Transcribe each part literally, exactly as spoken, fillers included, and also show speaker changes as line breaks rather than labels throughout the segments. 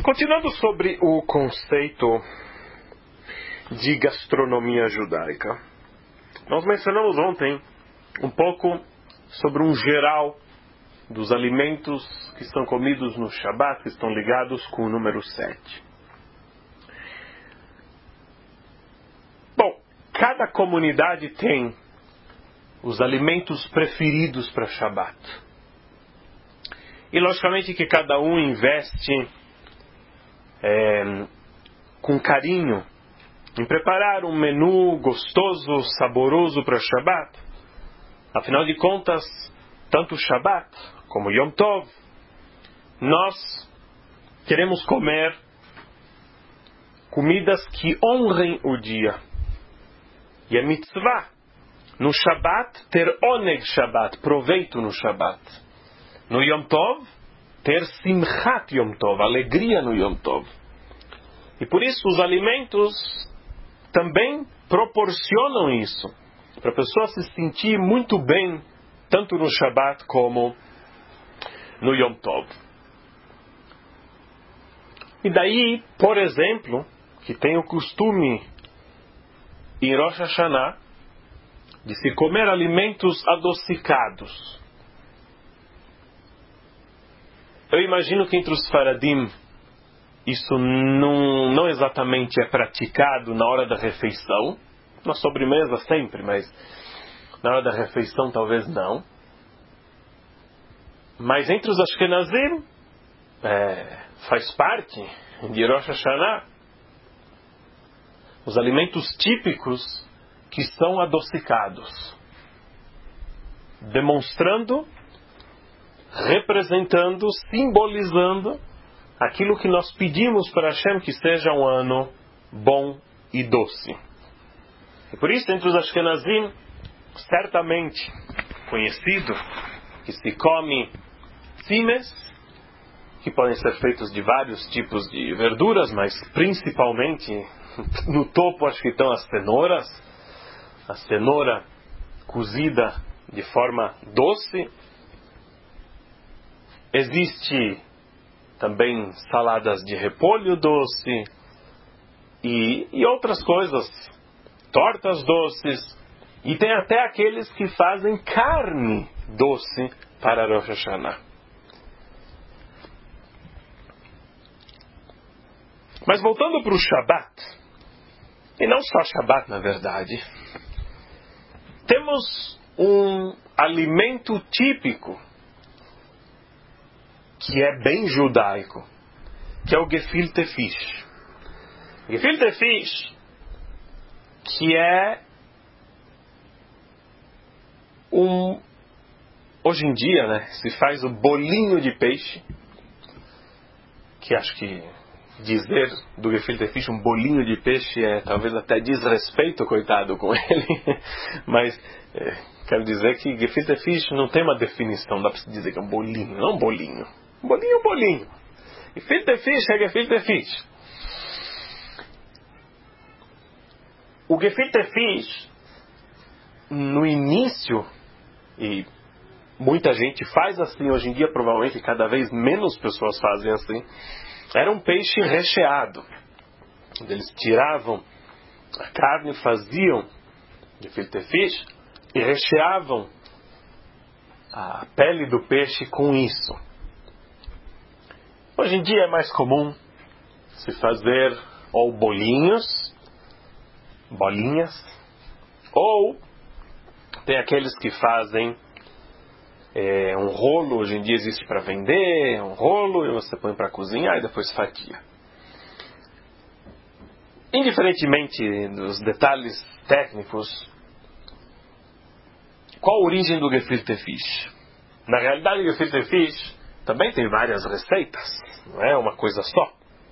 Continuando sobre o conceito de gastronomia judaica, nós mencionamos ontem um pouco sobre um geral dos alimentos que são comidos no Shabat, que estão ligados com o número sete. Bom, cada comunidade tem os alimentos preferidos para Shabat. E logicamente que cada um investe é, com carinho em preparar um menu gostoso, saboroso para Shabat. Afinal de contas, tanto Shabat como Yom Tov, nós queremos comer comidas que honrem o dia. E é mitzvah no Shabat ter oneg Shabat, proveito no Shabat. No Yom Tov, ter simchat Yom Tov, alegria no Yom Tov. E por isso os alimentos também proporcionam isso, para a pessoa se sentir muito bem, tanto no Shabat como no Yom Tov. E daí, por exemplo, que tem o costume em Rosh Hashanah de se comer alimentos adocicados. Eu imagino que entre os Faradim isso não, não exatamente é praticado na hora da refeição, na sobremesa sempre, mas na hora da refeição talvez não. Mas entre os Ashkenazim é, faz parte de Rosh Hashanah os alimentos típicos que são adocicados, demonstrando, representando, simbolizando aquilo que nós pedimos para Hashem, que seja um ano bom e doce. E por isso, entre os Ashkenazim, certamente conhecido, que se come tzimes, que podem ser feitos de vários tipos de verduras, mas principalmente no topo acho que estão as cenouras, a cenoura cozida de forma doce. Existe também saladas de repolho doce e, e outras coisas, tortas doces, e tem até aqueles que fazem carne doce para Rosh Hashanah. Mas voltando para o Shabat, e não só Shabat na verdade, temos um alimento típico que é bem judaico, que é o gefilte fish. Gefilte fish, que é um... Hoje em dia, né, se faz o bolinho de peixe, que acho que dizer do gefilte fish um bolinho de peixe é talvez até desrespeito, coitado, com ele, mas é, quero dizer que gefilte fish não tem uma definição, dá para se dizer que é um bolinho, não um bolinho. Bolinho, bolinho. Gefilte fish é gefilte fish. O gefilte fish, no início, e muita gente faz assim hoje em dia, provavelmente cada vez menos pessoas fazem assim, era um peixe recheado. Eles tiravam a carne, faziam gefilte fish e recheavam a pele do peixe com isso. Hoje em dia é mais comum se fazer ou bolinhos, bolinhas, ou tem aqueles que fazem é, um rolo, hoje em dia existe para vender, um rolo, e você põe para cozinhar e depois fatia. Indiferentemente dos detalhes técnicos, qual a origem do gefilte fish? Na realidade, o gefilte fish também tem várias receitas, não é uma coisa só.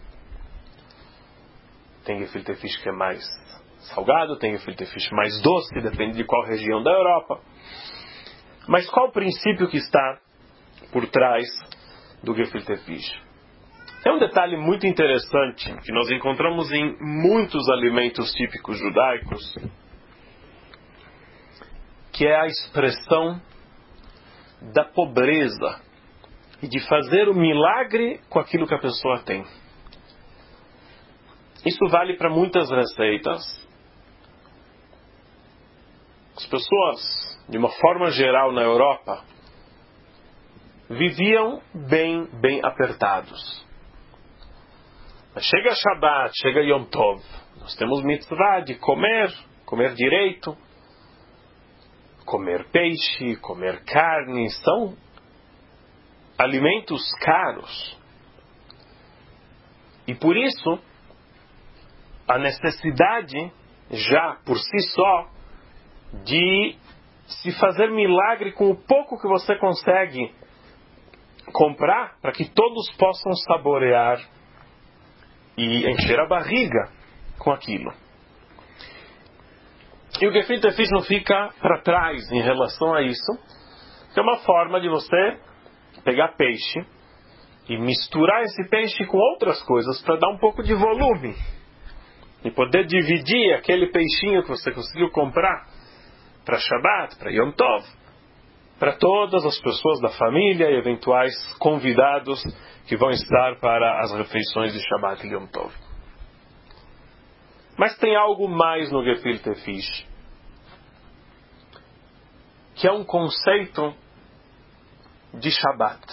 Tem gefilte fish que é mais salgado, tem gefilte fish mais doce, depende de qual região da Europa. Mas qual o princípio que está por trás do gefilte fish? É um detalhe muito interessante que nós encontramos em muitos alimentos típicos judaicos, que é a expressão da pobreza e de fazer o milagre com aquilo que a pessoa tem. Isso vale para muitas receitas. As pessoas, de uma forma geral na Europa, viviam bem, bem apertados. Mas chega Shabbat, chega Yom Tov, nós temos mitzvah de comer, comer direito, comer peixe, comer carne, são alimentos caros. E por isso, a necessidade, já por si só, de se fazer milagre com o pouco que você consegue comprar, para que todos possam saborear e encher a barriga com aquilo. E o Gefilte Fish não fica para trás em relação a isso, que é uma forma de você pegar peixe e misturar esse peixe com outras coisas para dar um pouco de volume e poder dividir aquele peixinho que você conseguiu comprar para Shabbat, para Yom Tov, para todas as pessoas da família e eventuais convidados que vão estar para as refeições de Shabbat e Yom Tov. Mas tem algo mais no Gefilte Fish, que é um conceito de Shabbat.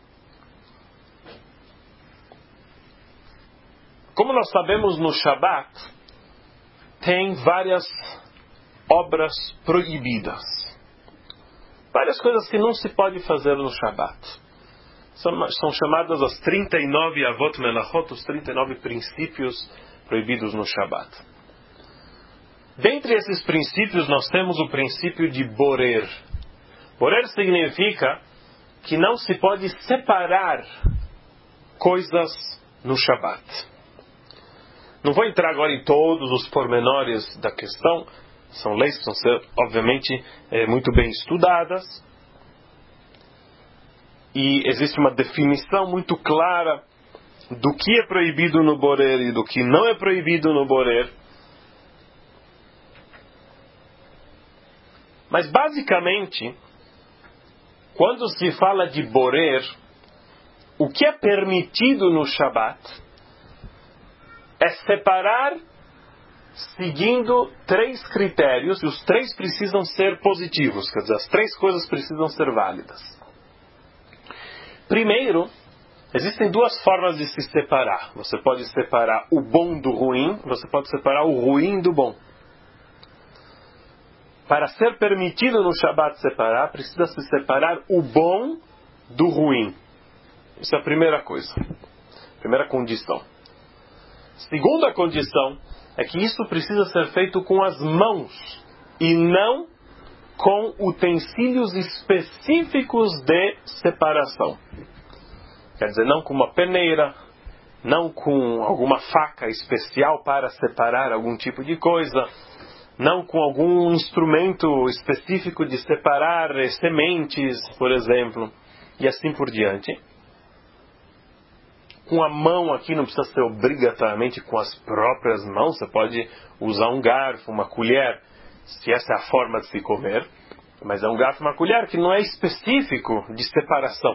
Como nós sabemos, no Shabbat tem várias obras proibidas. Várias coisas que não se pode fazer no Shabbat. São, são chamadas as trinta e nove Avot Melachot, os trinta e nove princípios proibidos no Shabbat. Dentre esses princípios nós temos o princípio de Borer. Borer significa que não se pode separar coisas no Shabbat. Não vou entrar agora em todos os pormenores da questão. São leis que vão ser, obviamente, é, muito bem estudadas. E existe uma definição muito clara do que é proibido no Borer e do que não é proibido no Borer. Mas, basicamente, quando se fala de Borer, o que é permitido no Shabbat é separar seguindo três critérios, e os três precisam ser positivos, quer dizer, as três coisas precisam ser válidas. Primeiro, existem duas formas de se separar. Você pode separar o bom do ruim, você pode separar o ruim do bom. Para ser permitido no Shabbat separar, precisa se separar o bom do ruim. Isso é a primeira coisa, primeira condição. Segunda condição é que isso precisa ser feito com as mãos e não com utensílios específicos de separação. Quer dizer, não com uma peneira, não com alguma faca especial para separar algum tipo de coisa, não com algum instrumento específico de separar sementes, por exemplo, e assim por diante. Com a mão aqui não precisa ser obrigatoriamente com as próprias mãos, você pode usar um garfo, uma colher, se essa é a forma de se comer, mas é um garfo e uma colher que não é específico de separação.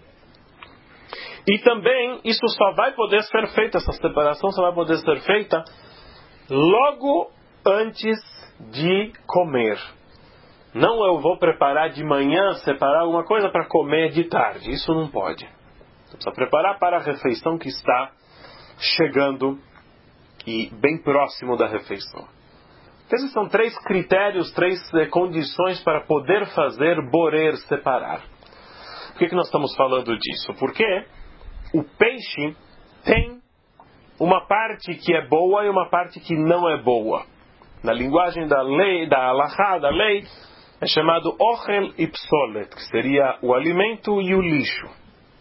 E também isso só vai poder ser feita, essa separação só vai poder ser feita logo antes de comer. Não eu vou preparar de manhã, separar alguma coisa para comer de tarde, isso não pode. Você precisa preparar para a refeição que está chegando e bem próximo da refeição. Esses são três critérios, três eh, condições para poder fazer borer, separar. Por que, que nós estamos falando disso? Porque o peixe tem uma parte que é boa e uma parte que não é boa. Na linguagem da lei, da halachá, da lei, é chamado ochel e psolet, que seria o alimento e o lixo.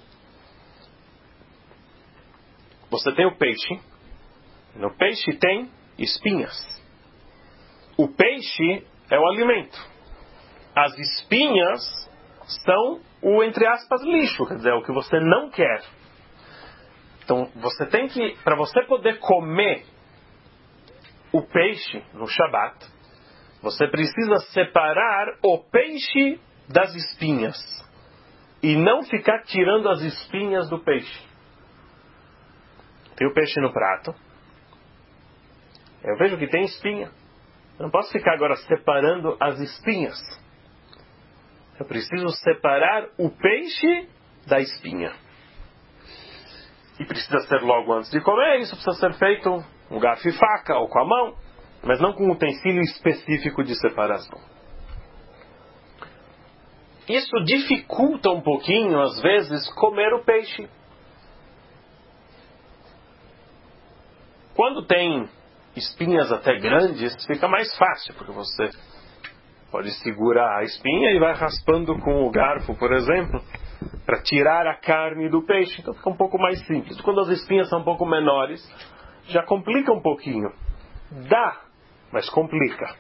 Você tem o peixe, no peixe tem espinhas. O peixe é o alimento. As espinhas são o, entre aspas, lixo, quer dizer, o que você não quer. Então, você tem que, para você poder comer o peixe no Shabat, você precisa separar o peixe das espinhas e não ficar tirando as espinhas do peixe. Tem o peixe no prato, Eu vejo que tem espinha. Eu não posso ficar agora separando as espinhas. Eu preciso separar o peixe da espinha. E precisa ser logo antes de comer. Isso precisa ser feito com garfo e faca ou com a mão, mas não com um utensílio específico de separação. Isso dificulta um pouquinho, às vezes, comer o peixe. Quando tem espinhas até grandes, fica mais fácil, porque você pode segurar a espinha e vai raspando com o garfo, por exemplo, para tirar a carne do peixe. Então fica um pouco mais simples. Quando as espinhas são um pouco menores, já complica um pouquinho. Dá, mas complica.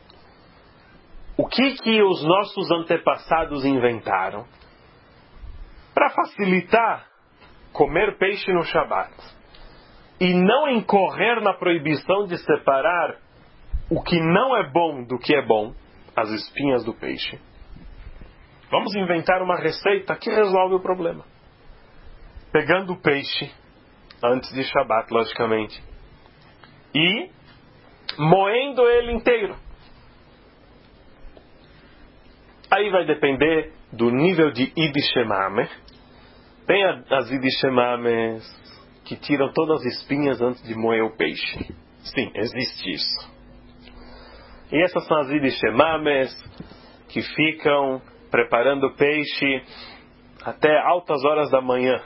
O que que os nossos antepassados inventaram para facilitar comer peixe no Shabat e não incorrer na proibição de separar o que não é bom do que é bom, as espinhas do peixe? Vamos inventar uma receita que resolve o problema. Pegando o peixe, antes de Shabat, logicamente, e moendo ele inteiro. Aí vai depender do nível de idishemame. Tem as idishemames que tiram todas as espinhas antes de moer o peixe. Sim, existe isso. E essas são as idishemames que ficam preparando o peixe até altas horas da manhã.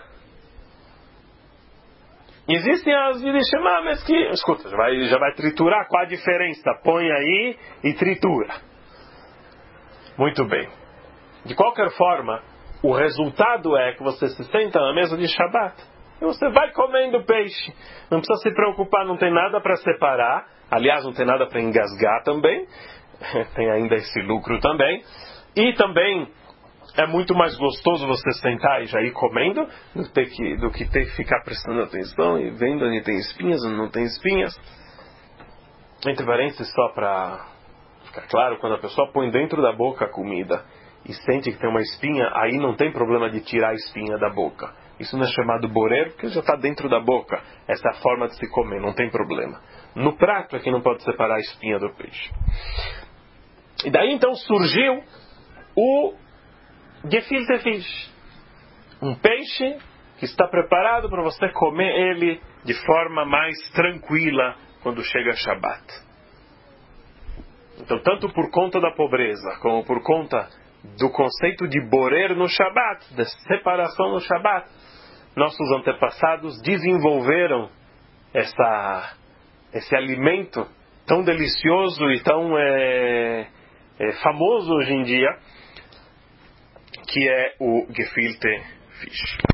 Existem as idishemames que, escuta, já vai, já vai triturar. Qual a diferença? Põe aí e tritura. Muito bem. De qualquer forma, o resultado é que você se senta na mesa de Shabat e você vai comendo peixe. Não precisa se preocupar, não tem nada para separar. Aliás, não tem nada para engasgar também. Tem ainda esse lucro também. E também é muito mais gostoso você sentar e já ir comendo do que ter que, do que, ter que ficar prestando atenção e vendo onde tem espinhas, onde não tem espinhas. Entre parênteses, só para ficar claro, quando a pessoa põe dentro da boca a comida e sente que tem uma espinha, aí não tem problema de tirar a espinha da boca. Isso não é chamado borer, porque já está dentro da boca. Essa é a forma de se comer, não tem problema. No prato é que não pode separar a espinha do peixe. E daí então surgiu o gefilte fish. Um peixe que está preparado para você comer ele de forma mais tranquila quando chega Shabat. Então, tanto por conta da pobreza, como por conta do conceito de borer no Shabat, de separação no Shabat, nossos antepassados desenvolveram essa, esse alimento tão delicioso e tão é, é, famoso hoje em dia, que é o gefilte fish.